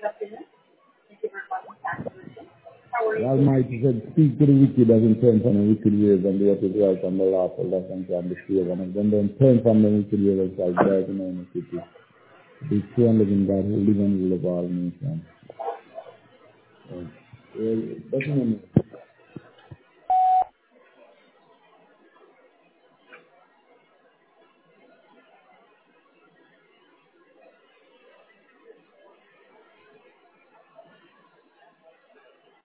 The Almighty said, speak to the wicked as in turn from the wicked ways and do what is right and the lawful lessons and the fear. And if them don't turn from the wicked ways and shall die in iniquity. The true and living God who live and rule of all nations. Doesn't